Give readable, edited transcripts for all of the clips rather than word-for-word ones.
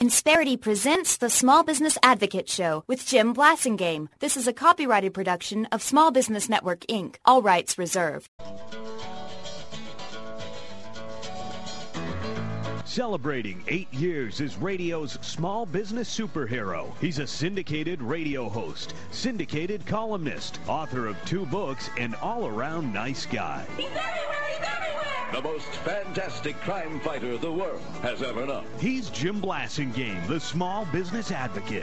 Insperity presents the Small Business Advocate Show with Jim Blasingame. This is a copyrighted production of Small Business Network, Inc. All rights reserved. Celebrating 8 years as radio's small business superhero. He's a syndicated radio host, syndicated columnist, author of 2 books, and all-around nice guy. He's everywhere! He's everywhere! The most fantastic crime fighter the world has ever known. He's Jim Blasingame, the small business advocate.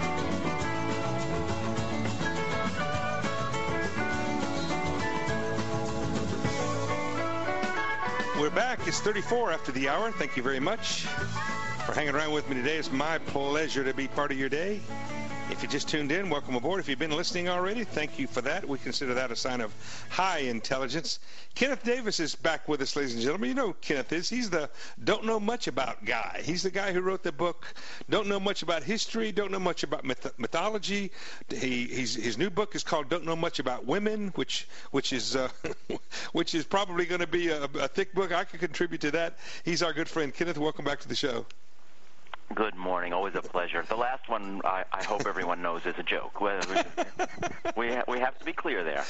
We're back. It's 34 after the hour. Thank you very much for hanging around with me today. It's my pleasure to be part of your day. If you just tuned in, welcome aboard. If you've been listening already, thank you for that. We consider that a sign of high intelligence. Kenneth Davis is back with us, ladies and gentlemen. You know who Kenneth is. He's the don't know much about guy. He's the guy who wrote the book, Don't Know Much About History, Don't Know Much About Mythology. His new book is called Don't Know Much About Women, which is which is probably going to be a thick book. I could contribute to that. He's our good friend. Kenneth, welcome back to the show. Good morning. Always a pleasure. The last one, I hope everyone knows, is a joke. We have to be clear there.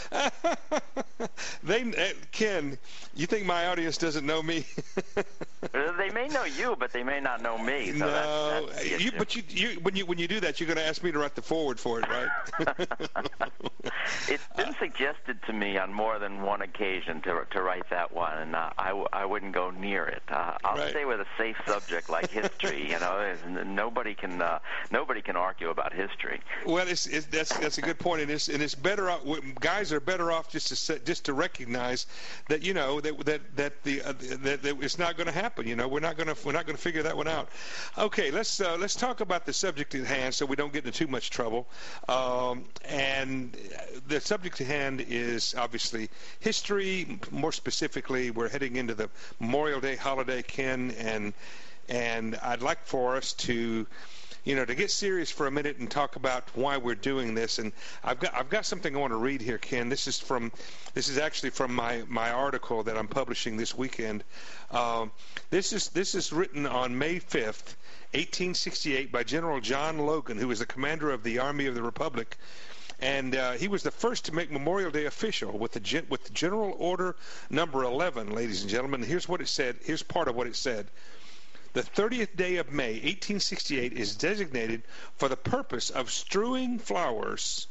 Ken, you think my audience doesn't know me? They may know you, but they may not know me. So no, that's when you do that, you're going to ask me to write the foreword for it, right? It's been suggested to me on more than one occasion to write that one, and I wouldn't go near it. I'll stay with a safe subject like history. You know, nobody can argue about history. Well, that's a good point, and it's better off. Guys are better off just to recognize that that it's not going to happen. You know, we're not going to figure that one out. Okay, let's talk about the subject at hand, so we don't get into too much trouble. And the subject at hand is obviously history. More specifically, we're heading into the Memorial Day holiday, Ken, and I'd like for us to get serious for a minute and talk about why we're doing this. And I've got something I want to read here, Ken. This is actually from my article that I'm publishing this weekend. This is written on May 5th, 1868, by General John Logan, who was the commander of the Army of the Republic. And he was the first to make Memorial Day official with the General Order Number 11, ladies and gentlemen. Here's what it said. Here's part of what it said. The 30th day of May, 1868, is designated for the purpose of strewing with flowers,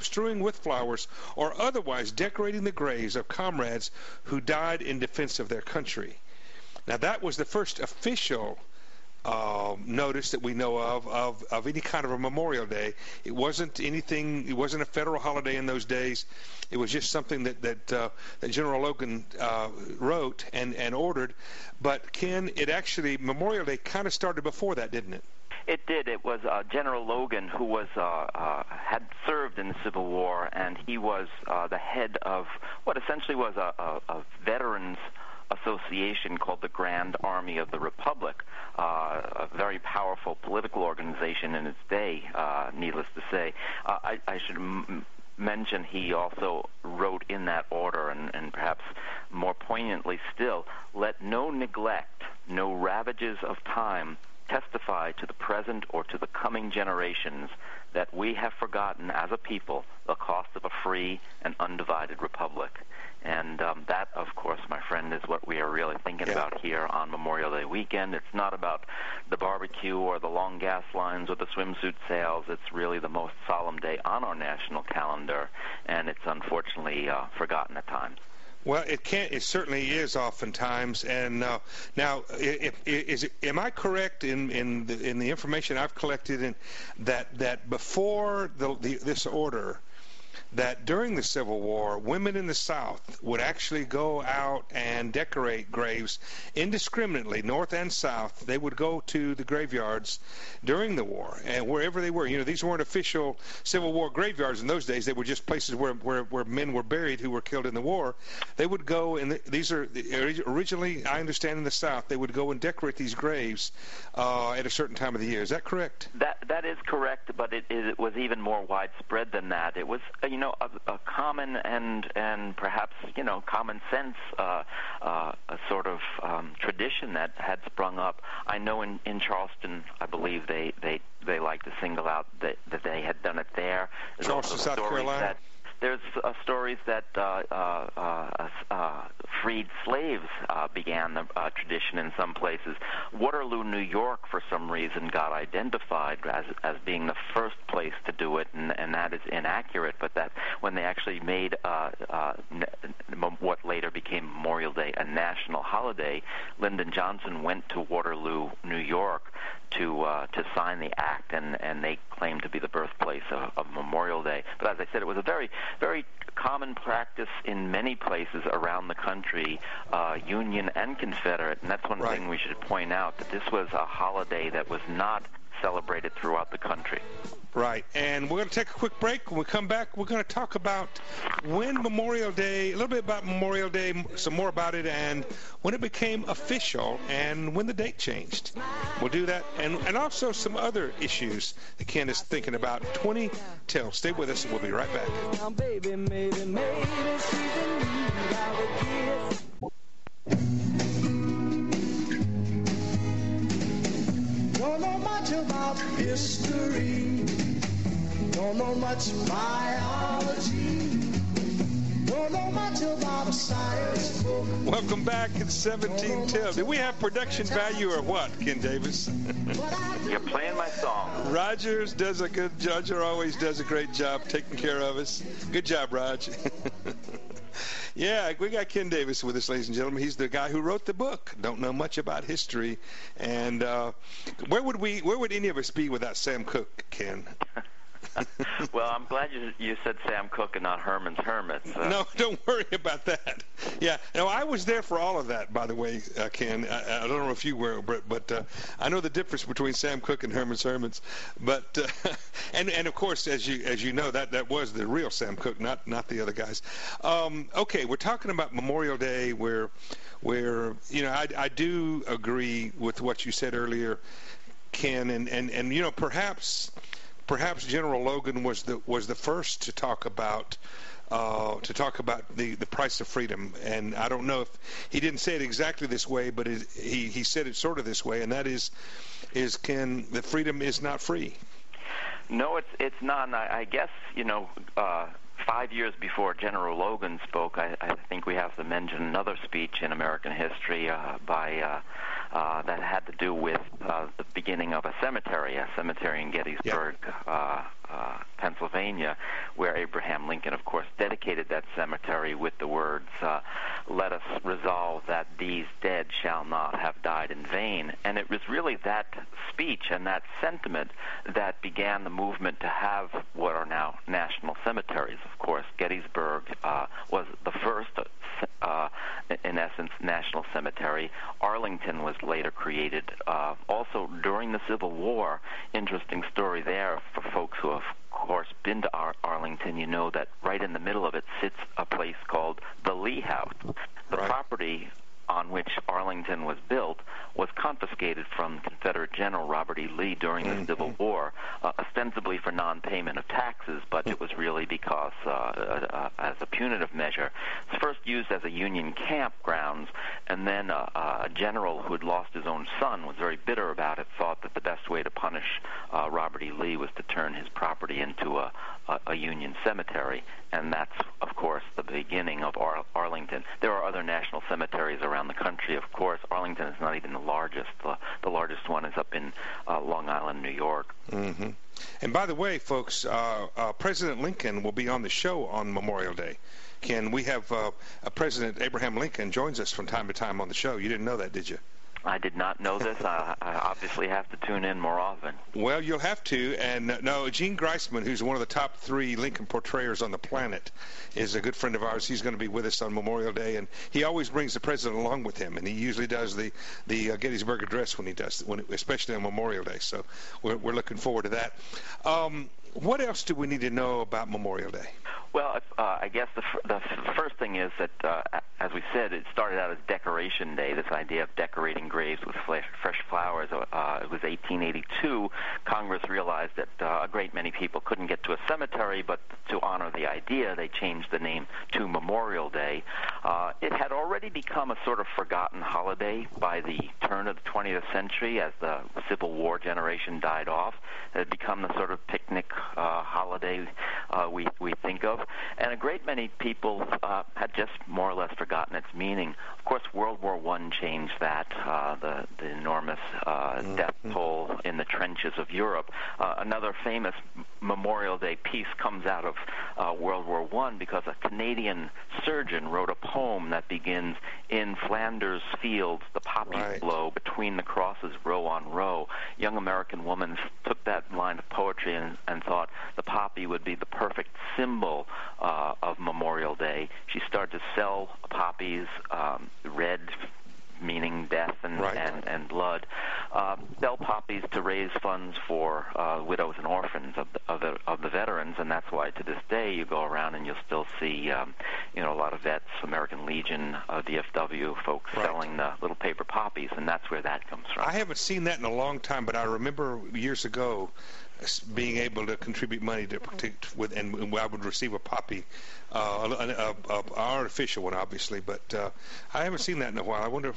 or otherwise decorating the graves of comrades who died in defense of their country. Now, that was the first official notice that we know of any kind of a Memorial Day. It wasn't anything. It wasn't a federal holiday in those days. It was just something that General Logan wrote and ordered. But Ken, Memorial Day kind of started before that, didn't it? It did. It was General Logan who was had served in the Civil War, and he was the head of what essentially was a veterans association called the Grand Army of the Republic, a very powerful political organization in its day, needless to say. I should mention he also wrote in that order, and perhaps more poignantly still, let no neglect, no ravages of time testify to the present or to the coming generations that we have forgotten as a people the cost of a free and undivided republic. And that, of course, my friend, is what we are really thinking about here on Memorial Day weekend. It's not about the barbecue or the long gas lines or the swimsuit sales. It's really the most solemn day on our national calendar, and it's unfortunately forgotten at times. Well, it certainly is oftentimes. And now, am I correct in the information I've collected in that before this order, that during the Civil War, women in the South would actually go out and decorate graves indiscriminately, North and South. They would go to the graveyards during the war, and wherever they were. These weren't official Civil War graveyards in those days. They were just places where men were buried who were killed in the war. They would go, and these are originally, I understand, in the South, they would go and decorate these graves at a certain time of the year. Is that correct? That is correct, but it was even more widespread than that. It was, a common and perhaps, common sense a sort of tradition that had sprung up. I know in Charleston, I believe they like to single out that they had done it there. Charleston, South Carolina. There's stories that freed slaves began the tradition in some places. Waterloo, New York, for some reason, got identified as being the first place to do it, and that is inaccurate. But that when they actually made what later became Memorial Day a national holiday, Lyndon Johnson went to Waterloo, New York, to sign the act, and they claimed to be the birthplace of Memorial Day. But as I said, it was a very, very common practice in many places around the country, Union and Confederate, and that's one thing we should point out, that this was a holiday that was not celebrated throughout the country. Right, and we're going to take a quick break. When we come back, we're going to talk about when Memorial Day, a little bit about Memorial Day, some more about it, and when it became official, and when the date changed. We'll do that, and also some other issues that Ken is thinking about. 20 till. Stay with us, and we'll be right back. Now, baby, maybe, she's in need of a kiss. Don't know much about history, don't know much biology, don't know much about a science book. Welcome back at 17 till. Did we have production value or what, Ken Davis? You're playing my song. Roger always does a great job taking care of us. Good job, Raj. Yeah, we got Ken Davis with us, ladies and gentlemen. He's the guy who wrote the book, Don't Know Much About History. And where would any of us be without Sam Cooke, Ken? Well, I'm glad you said Sam Cooke and not Herman's Hermits. No, don't worry about that. Yeah, no, I was there for all of that, by the way, Ken. I don't know if you were, but I know the difference between Sam Cooke and Herman's Hermits. But and of course, as you know, that was the real Sam Cooke, not the other guys. Okay, we're talking about Memorial Day, where I do agree with what you said earlier, Ken, and perhaps General Logan was the first to talk about the price of freedom. And I don't know if he didn't say it exactly this way, but he said it sort of this way, and that is Ken, that freedom is not free. No, it's not. And I guess 5 years before General Logan spoke, I think we have to mention another speech in American history that had to do with the beginning of a cemetery in Gettysburg, Pennsylvania, where Abraham Lincoln, of course, dedicated that cemetery with the words, "Let us resolve that these dead shall not have died in vain." And it was really that speech and that sentiment that began the movement to have what are now national cemeteries. Of course, Gettysburg was the first, in essence, national cemetery. Arlington was later created. Also, during the Civil War, interesting story there for folks who have, of course, been to Arlington. You know that right in the middle of it sits a place called the Lee House. The property on which Arlington was built was confiscated from Confederate General Robert E. Lee during the Civil War, ostensibly for non-payment of taxes, but it was really because, as a punitive measure. It's first used as a Union campgrounds, and then a general who had lost his own son was very bitter about it, thought that the best way to punish Robert E. Lee was to turn his property into a Union cemetery, and that's, of course, the beginning of Arlington. There are other national cemeteries around the country, of course. Arlington is not even the largest. The largest one is up in Long Island, New York. Mm-hmm. And by the way, folks, President Lincoln will be on the show on Memorial Day. Ken, we have President Abraham Lincoln joins us from time to time on the show. You didn't know that, did you? I did not know this. I obviously have to tune in more often. Well, you'll have to. And no, Gene Greisman, who's one of the top 3 Lincoln portrayers on the planet, is a good friend of ours. He's going to be with us on Memorial Day, and he always brings the president along with him. And he usually does the Gettysburg Address when he does, especially on Memorial Day. So we're looking forward to that. What else do we need to know about Memorial Day? Well, I guess the first thing is that, as we said, it started out as Decoration Day, this idea of decorating graves with fresh flowers. It was 1882. Congress realized that a great many people couldn't get to a cemetery, but to honor the idea, they changed the name to Memorial Day. It had already become a sort of forgotten holiday by the turn of the 20th century as the Civil War generation died off. It had become the sort of picnic holiday we think of. And a great many people had just more or less forgotten its meaning. Of course, World War I changed that, the enormous death toll in the trenches of Europe. Another famous Memorial Day piece comes out of World War I because a Canadian surgeon wrote a poem that begins, "In Flanders fields the poppies blow, between the crosses row on row." Young American woman took that line of poetry and thought the poppy would be the perfect symbol of Memorial Day. She started to sell poppies, red meaning death and blood, sell poppies to raise funds for widows and orphans of the veterans, and that's why to this day you go around and you'll still see a lot of vets, American Legion, DFW folks selling the little paper poppies, and that's where that comes from. I haven't seen that in a long time, but I remember years ago being able to contribute money to protect with, and I would receive a poppy, an artificial one, obviously, but I haven't seen that in a while. I wonder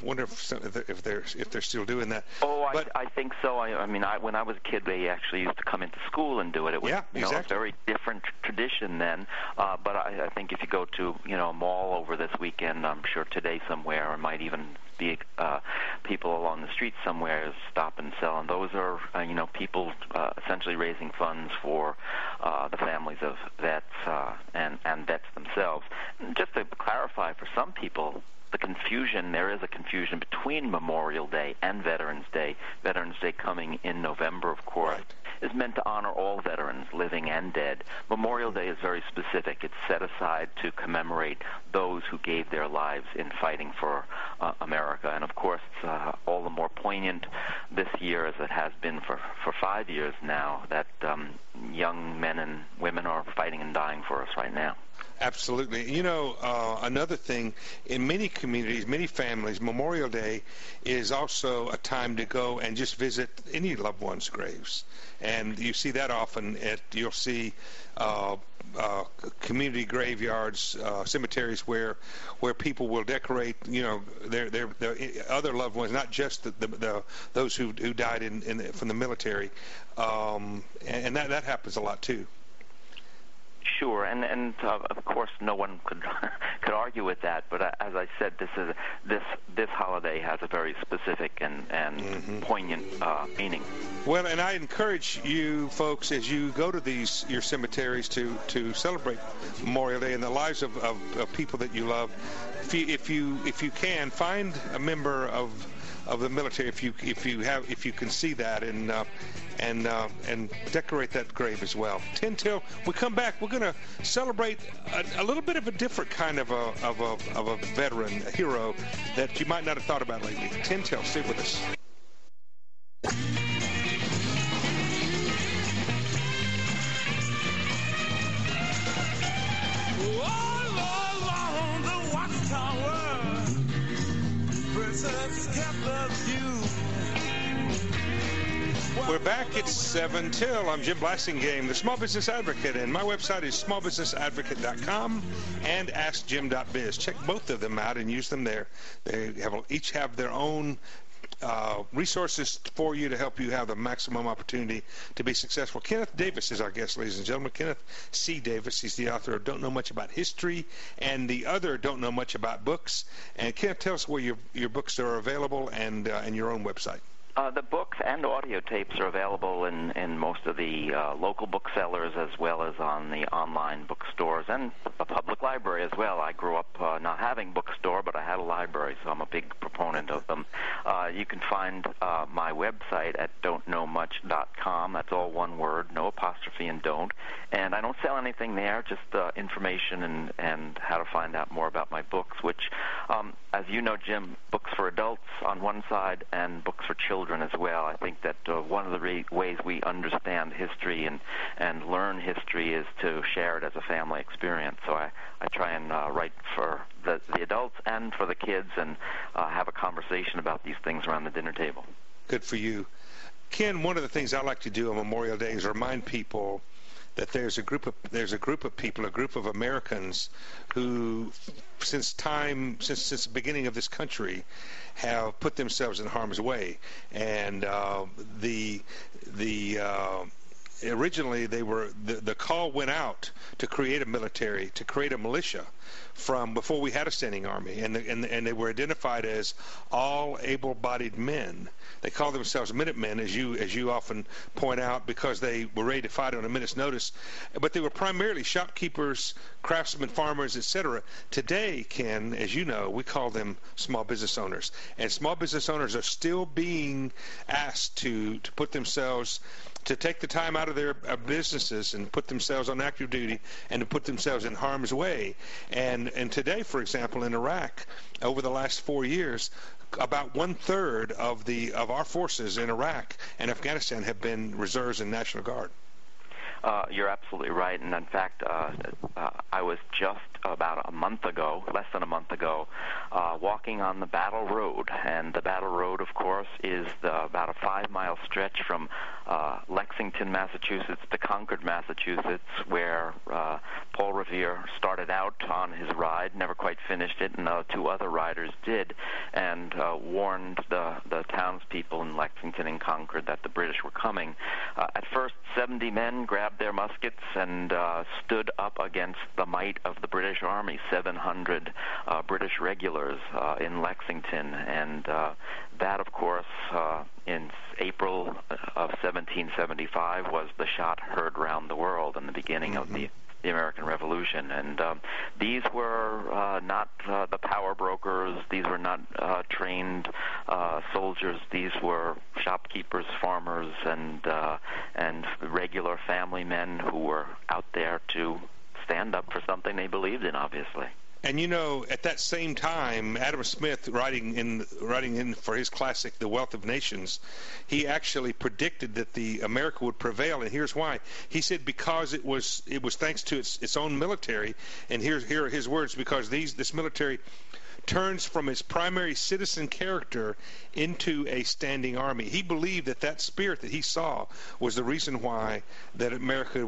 if they're still doing that. Oh, I think so. I mean, when I was a kid, they actually used to come into school and do it. It was a very different tradition then. But I think if you go to a mall over this weekend, I'm sure today somewhere, or might even be people along the street somewhere stop and sell, and those are people essentially raising funds for the families of vets and vets themselves. Just to clarify, for some people, there is a confusion between Memorial Day and Veterans Day. Veterans Day coming in November, of course, is meant to honor all veterans, living and dead. Memorial Day is very specific. It's set aside to commemorate those who gave their lives in fighting for America. And, of course, all the more poignant this year, as it has been for 5 years now, that young men and women are fighting and dying for us right now. Absolutely. Another thing, in many communities, many families, Memorial Day is also a time to go and just visit any loved one's graves. And you see that often. You'll see community graveyards, cemeteries where people will decorate, their other loved ones, not just those who died from the military, and that happens a lot too. Sure, and of course, no one could argue with that. But as I said, this holiday has a very specific and poignant meaning. Well, and I encourage you folks, as you go to your cemeteries to celebrate Memorial Day in the lives of people that you love. If you can, find a member of the military, if you can see that, and decorate that grave as well. 10 till we come back, we're going to celebrate a little bit of a different kind of a veteran, a hero that you might not have thought about lately. 10 till, stay with us. We're back. It's 7 till. I'm Jim Blassingame, the Small Business Advocate, and my website is smallbusinessadvocate.com and askjim.biz. Check both of them out and use them there. They each have their own resources for you to help you have the maximum opportunity to be successful. Kenneth Davis is our guest, ladies and gentlemen. Kenneth C. Davis. He's the author of Don't Know Much About History and the other Don't Know Much About Books. And Kenneth, tell us where your books are available and your own website. The books and audio tapes are available in most of the local booksellers, as well as on the online bookstores and a public library as well. I grew up not having a bookstore, but I had a library, so I'm a big proponent of them. You can find my website at don'tknowmuch.com. That's all one word, no apostrophe and don't. And I don't sell anything there, just information and how to find out more about my books, which, as you know, Jim, books for adults on one side and books for children children as well. I think that one of the ways we understand history and learn history is to share it as a family experience. So I try and write for the adults and for the kids and have a conversation about these things around the dinner table. Good for you. Ken, one of the things I like to do on Memorial Day is remind people that there's a group of people, a group of Americans who, since the beginning of this country, have put themselves in harm's way. And originally the call went out to create a military, to create a militia from before we had a standing army, and they were identified as all able-bodied men. They call themselves Minutemen, as you often point out, because they were ready to fight on a minute's notice. But they were primarily shopkeepers, craftsmen, farmers, etc. Today, Ken, as you know, we call them small business owners, and small business owners are still being asked to put themselves, to take the time out of their businesses and put themselves on active duty and to put themselves in harm's way. And today, for example, in Iraq, over the last 4 years, about 1/3 of our forces in Iraq and Afghanistan have been reserves and National Guard. You're absolutely right, and in fact, I was just about a month ago, less than a month ago, walking on the Battle Road, and the Battle Road, of course, is about a 5-mile stretch from Lexington, Massachusetts to Concord, Massachusetts, where Paul Revere started out on his ride, never quite finished it, and 2 other riders did, and warned the townspeople in Lexington and Concord that the British were coming. At first, 70 men grabbed their muskets and stood up against the might of the British Army, 700 British regulars in Lexington, and that, of course, in April of 1775 was the shot heard round the world and the beginning of the American Revolution. And these were not the power brokers. These were not trained soldiers. These were shopkeepers, farmers, and regular family men who were out there to stand up for something they believed in, obviously. And you know, at that same time, Adam Smith, writing in for his classic, The Wealth of Nations, he actually predicted that America would prevail, and here's why. He said because it was thanks to its own military, and here are his words: because this military turns from its primary citizen character into a standing army. He believed that spirit that he saw was the reason why that America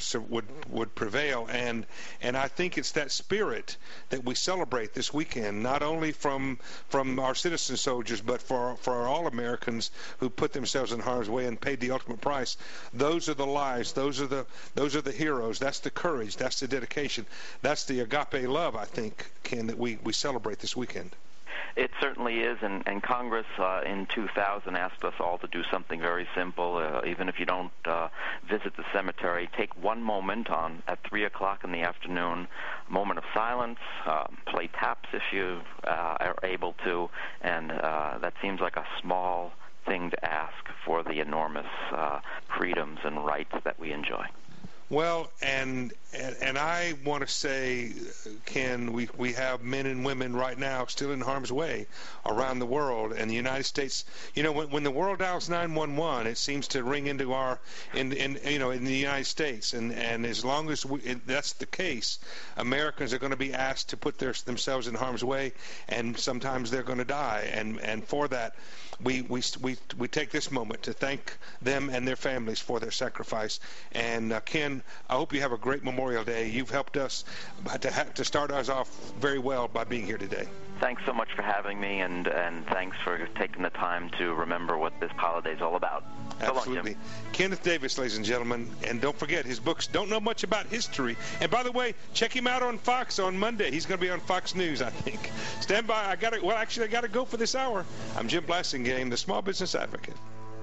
would prevail, and I think it's that spirit that we celebrate this weekend, not only from our citizen soldiers, but for all Americans who put themselves in harm's way and paid the ultimate price. Those are the lives. Those are the heroes. That's the courage. That's the dedication. That's the agape love, I think, Ken, that we celebrate this weekend. It certainly is, and Congress in 2000 asked us all to do something very simple. Even if you don't visit the cemetery, take one moment at 3 o'clock in the afternoon, a moment of silence, play taps if you are able to, and that seems like a small thing to ask for the enormous freedoms and rights that we enjoy. Well, and I want to say, Ken, we have men and women right now still in harm's way around the world, and the United States. You know, when the world dials 911, it seems to ring into in the United States, and as long as that's the case, Americans are going to be asked to put themselves in harm's way, and sometimes they're going to die, and for that, we take this moment to thank them and their families for their sacrifice. And Ken, I hope you have a great Memorial Day. You've helped us to start us off very well by being here today. Thanks so much for having me, and thanks for taking the time to remember what this holiday is all about. Absolutely. So long, Jim. Kenneth Davis, ladies and gentlemen, and don't forget his books don't know much about history. And by the way, check him out on Fox on Monday. He's going to be on Fox News, I think. Stand by. I got to go for this hour. I'm Jim Blasingame, the Small Business Advocate.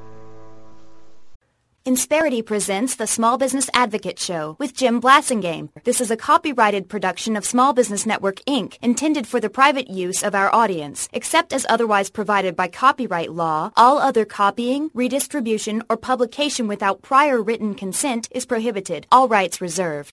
Insperity presents the Small Business Advocate Show with Jim Blasingame. This is a copyrighted production of Small Business Network, Inc., intended for the private use of our audience. Except as otherwise provided by copyright law, all other copying, redistribution, or publication without prior written consent is prohibited. All rights reserved.